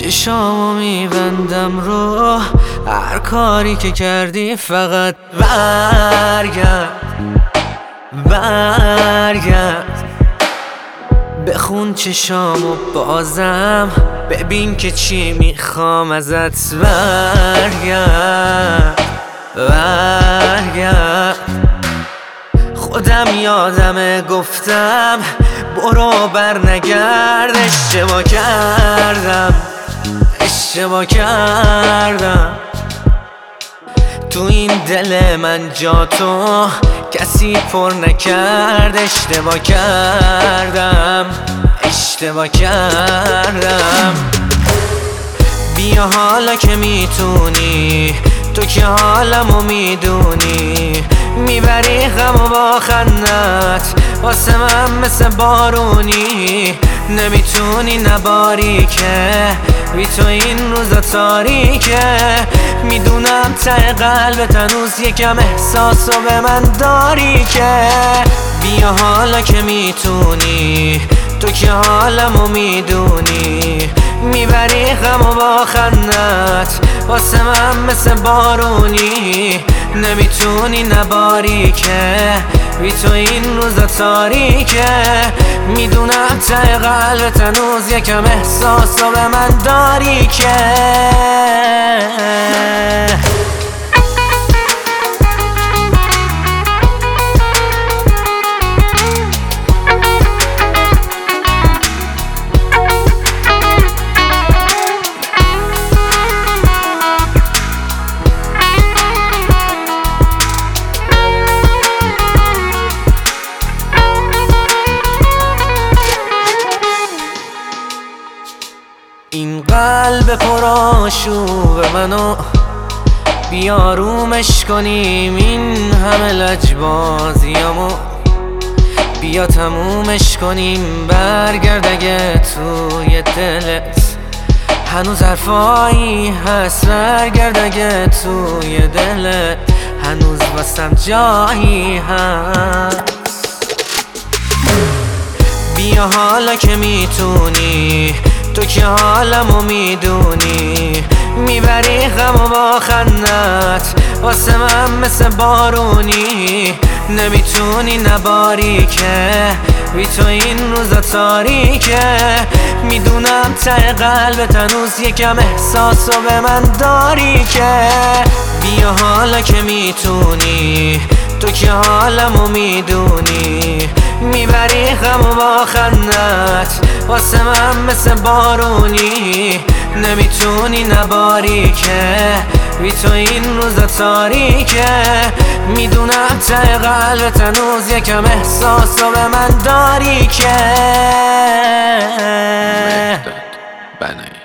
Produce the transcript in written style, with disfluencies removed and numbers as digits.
چشامو میبندم رو هر کاری که کردی، فقط برگرد بخون چشامو بازم، ببین که چی میخوام ازت. برگرد خودم یادمه گفتم برو برنگرد. اشتباه کردم تو این دل من، جا تو کسی پر نکرد. اشتباه کردم بیا حالا که میتونی، تو که حالمو میدونی، میبری غمو با خندت واسه من مثل بارونی. نمیتونی نباری که بی تو این روزا تاریکه. میدونم ته قلبت هنوز یکم احساسو به من داری که بیا حالا که میتونی، تو که حالمو میدونی، میبری غمو با خندت واسه من مثل بارونی. نمیتونی نباری که بی تو این روزا تاریکه. میدونم ته قلبت هنوز یکم احساسو به من داری که این قلب پرآشوب منو بیارومش کنیم. این همه لجبازیامو بیا تمومش کنیم. برگرد اگه توی دلت هنوز حرفایی هست، برگرد اگه توی دلت هنوز واسم جایی هست. بیا حالا که میتونی، تو که حالمو میدونی، میبری غمو با خندت واسه من مثل بارونی. نمیتونی نباری که بی تو این روزا تاریکه. میدونم ته قلبت هنوز یکم احساسو به من داری که بیا حالا که میتونی، تو که حالمو میدونی، میبری غمو با خندت واسه من مثل بارونی. نمیتونی نباری که بی تو این روزا تاریکه. میدونم ته قلبت هنوز یکم احساسو به من داری که